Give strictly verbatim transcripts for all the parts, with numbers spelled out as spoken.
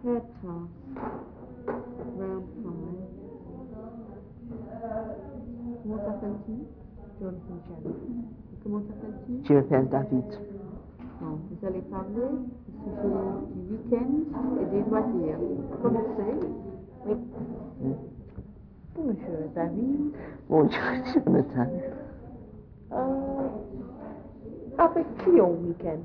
Petra, round five. Comment t'appelles-tu? Jonathan Chan. Comment t'appelles-tu? Je m'appelle David. Bon, vous allez parler du sujet du week-end et des loisirs. Commencez. Oui. Mm. Bonjour David. Bonjour Jonathan. Euh, avec qui au week-end?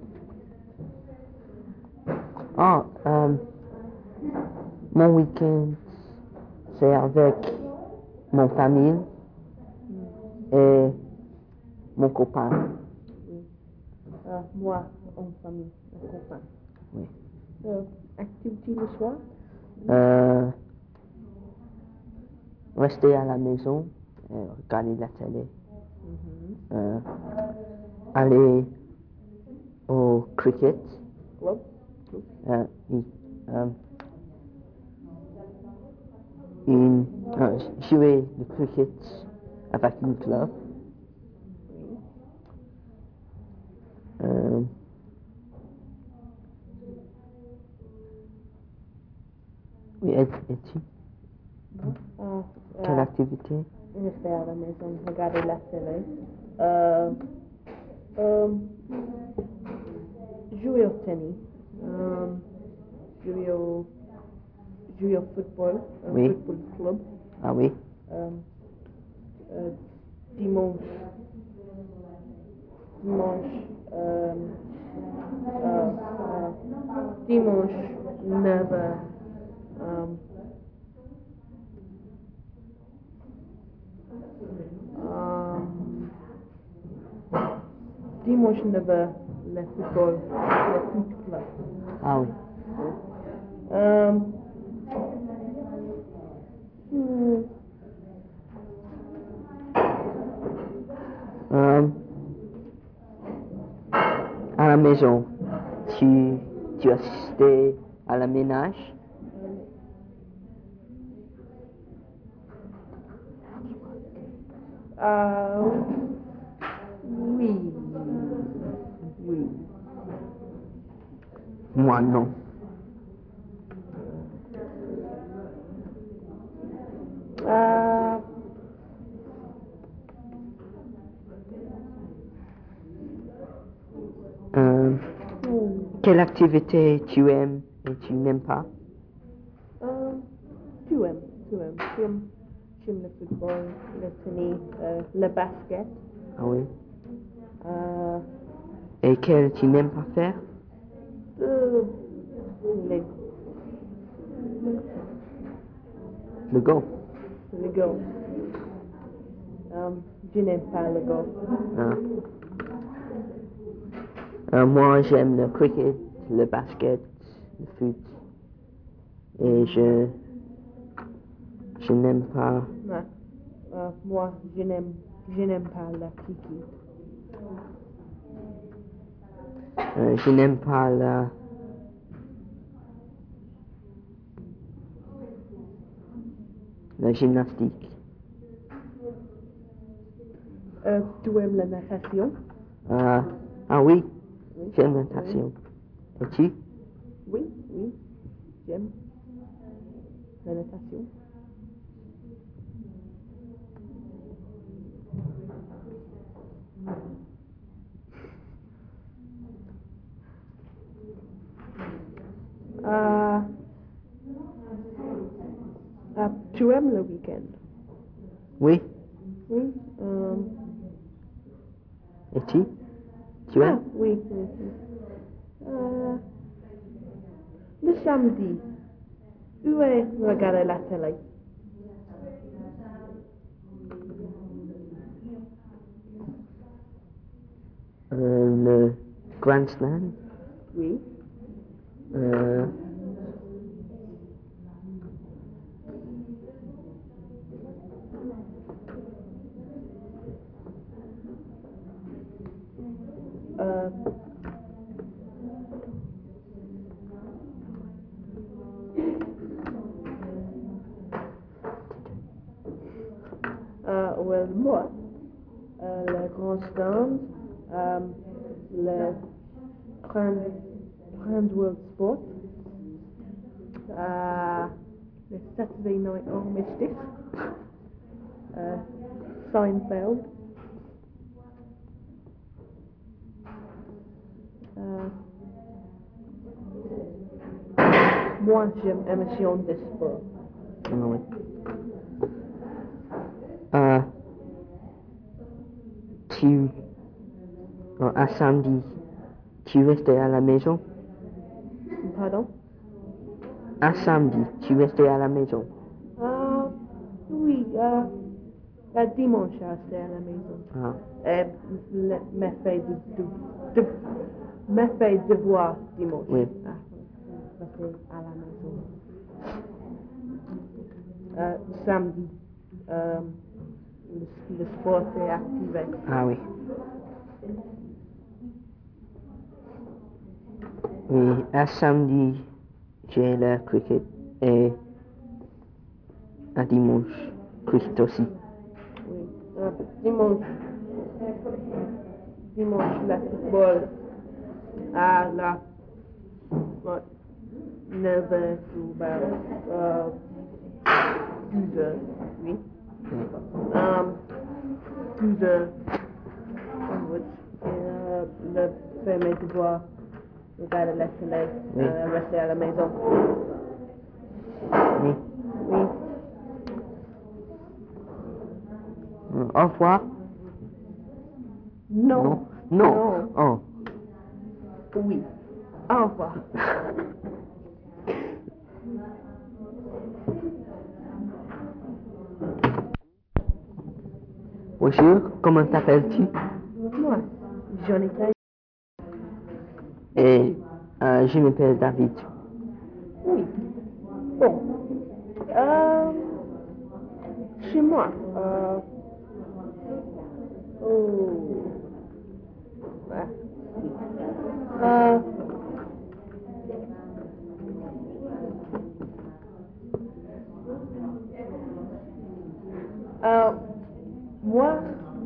Ah, euh, mon week-end, c'est avec mon famille Mm. et mon copain. Oui. Euh, moi, en famille, un copain. Oui. Euh, activité le soir? Euh, rester à la maison, et regarder la télé. Mm-hmm. Euh, aller au cricket. Club? Euh, oui, euh, une, euh, jouer le cricket avec une club. Oui. Euh, oui, et, et tu? Euh, Quelle euh, activité? rester à la maison, regarder la télé. Euh, euh, jouer au tennis. Euh, jouer au, jouer au football, un Oui. football club. Ah oui? Euh, euh, dimanche, dimanche, euh, euh, euh, dimanche neuf heures. Euh, euh, dimanche neuf heures, le football, le foot club. Ah oui. Euh, hmm, Euh, à la maison, tu, tu assistais à la ménage? euh, oui, oui. Moi non. Euh, Euh, hmm, quelle activité tu aimes et tu n'aimes pas? euh, tu aimes, tu aimes, tu aimes, tu aimes le football, le tennis, euh, le basket. Ah oui. Euh, Et quelle tu n'aimes pas faire? euh, les, Le golf. le golf. Euh, je n'aime pas le golf. Ah. Euh, moi j'aime le cricket, le basket, le foot. Et je, je n'aime pas. Non. Euh, moi, je n'aime, je n'aime pas la cricket. Euh, je n'aime pas la, la gymnastique. Euh, tu aimes la natation? Euh, ah oui, Oui. j'aime la natation. Et tu? Oui, oui, j'aime la natation. Euh, euh, tu aimes le week-end? Oui. Oui. Euh, Et tu? Tu ah, aimes? oui, oui, oui. Euh, le samedi, où est regarder la télé? Euh, le Grand Slam. Oui. Euh, Euh, euh, well, moi, euh, le Grand Stand, euh, le Grand, Grand World Sport, Euh, le Saturday Night Armistice. Euh, Seinfeld. Euh, moi, j'aime émission de sport. Ah oui. Euh, tu, euh, un samedi, tu restais à la maison? Pardon? Un samedi, tu restais à la maison? Euh, oui, euh, le dimanche, j'étais à la maison. Ah, Et le, me fait de, de, de, me fait devoir dimanche. oui. Ah, rester à la maison. Euh, samedi, euh, le, le sport est activé. Ah oui. Oui, un samedi, j'ai le cricket et un dimanche, cricket aussi. Oui. Euh, dimanche, dimanche, le football à la ouais, neuf heures ou ben, euh, douze heures, oui. Um, douze heures, onwards. Et euh, le faire mes devoirs, regarder la télé, Oui. euh, rester à la maison. Oui. Oui. Euh, Au revoir. Non. Non. Non. Oh. Oui. Au revoir. Bonjour, comment t'appelles-tu? Moi, Jonathan. Et euh, je m'appelle David. Oui. Bon. Euh, chez moi. Euh, oh. Ah, oui. Euh, euh, moi,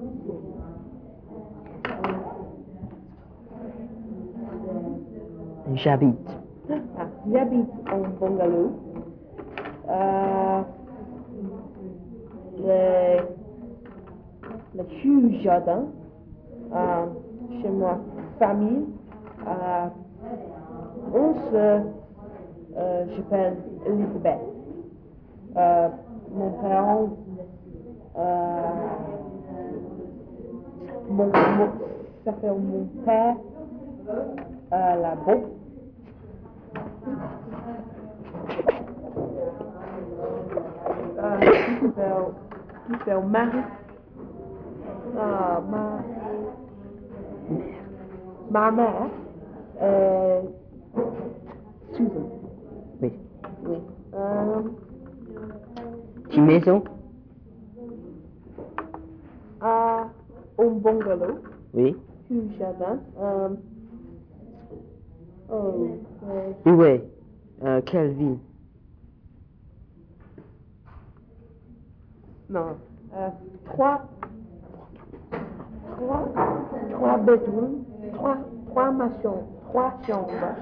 J'habite. ah, j'habite en bungalow. Euh, le, le huge jardin. Euh, chez moi, famille. Euh, on se, euh, je m'appelle Elisabeth. Euh, mon parent, euh, mon, mon, ça fait mon père, euh, la bon. Euh, qui fait, qui fait mari. Euh, ma, ma mère, euh, Susan. Oui. Oui. Euh, Tu maison? à un bungalow, Oui. huge jardin. Euh, oh, euh, Où est? Euh, quelle ville? non. Euh, trois, trois, trois bedrooms, trois, trois maisons, trois chambres,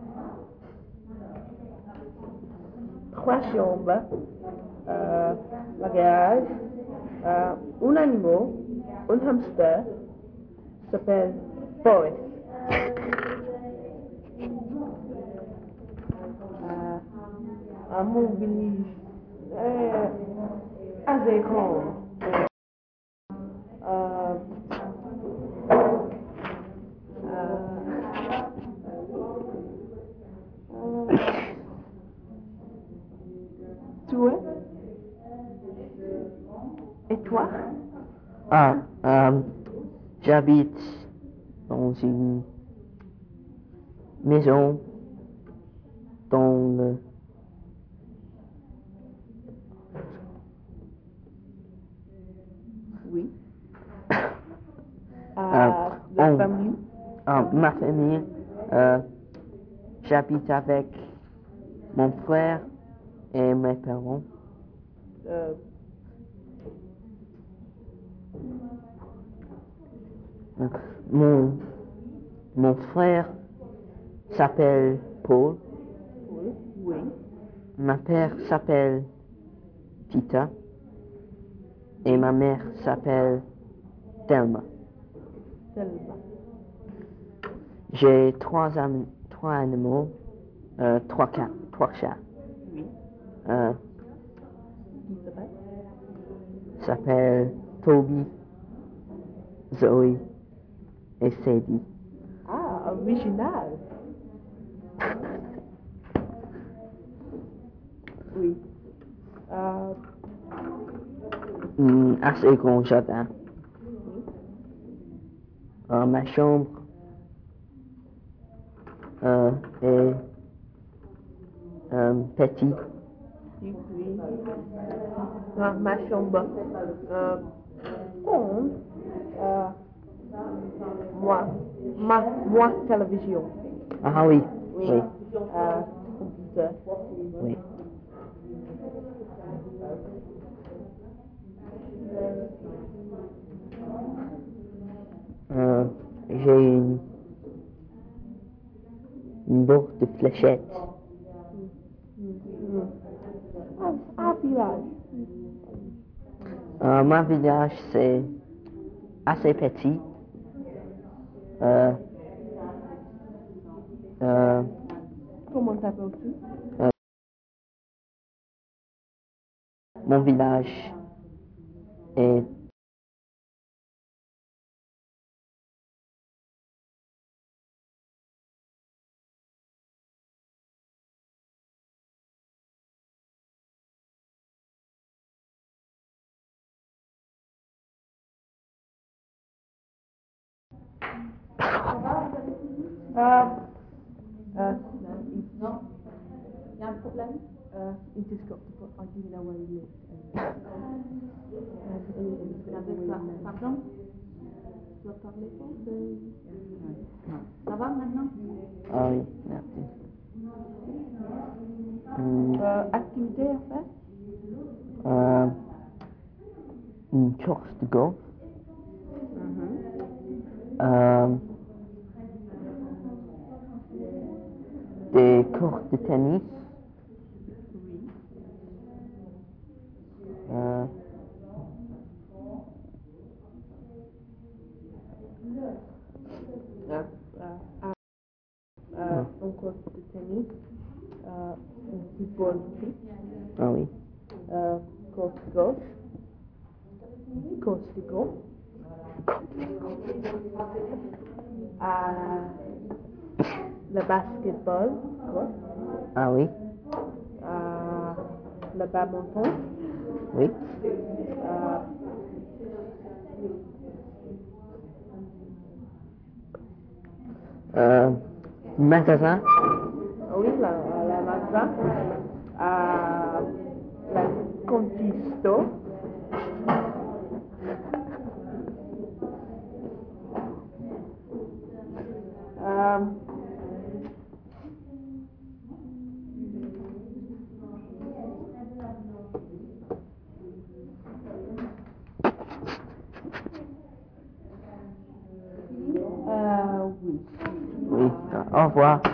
trois chambres, euh, la garage, euh, un animal, un hamster, s'appelle Boris. Euh, à mon village, euh, assez grand. Euh, euh, toi? Et toi? Ah, euh, j'habite dans une maison dans le... Oui. Euh, À la on- famille? euh, ma famille, euh, j'habite avec mon frère et mes parents. Euh, Euh, Mon, mon frère s'appelle Paul oui. Oui. ma père s'appelle Peter et ma mère s'appelle Thelma. Thelma. J'ai trois, am- trois animaux, euh, trois, ca- trois chats. Oui. Euh, Qui s'appelle? s'appelle Toby, Zoe et Sadie. Ah, original. Oui. Euh, Un assez grand jardin. Euh, ma chambre euh, est euh, petite. oui, oui. Dans ma chambre. Euh, compte. Euh, moi. Ma, moi, télévision. Ah oui, Oui. oui, Euh, computer. oui. Euh, j'ai une, une bourse de fléchettes. Un, un village. Euh, mon village, c'est assez petit. Euh, euh, Comment t'appelles-tu? euh, mon village est Euh, euh, non. Il y a un problème? Uh, he just got to put, I didn't know where he lived. And, Pardon? Tu dois parler fort de... Ça va maintenant? Ah oui, merci. Hum, Euh, activité à faire? euh, une course de golf. Euh, des cours de tennis. Oui. Euh, Euh, euh, euh, un cours de tennis, euh, un football pitch, ah oui. euh, cours de golf, cours de golf, euh, le basketball, quoi, Ah oui, euh, le badminton, oui. euh, Euh, magasin. oui, la, la maza, euh, la conquisto, euh, euh, oui. Oui, au revoir.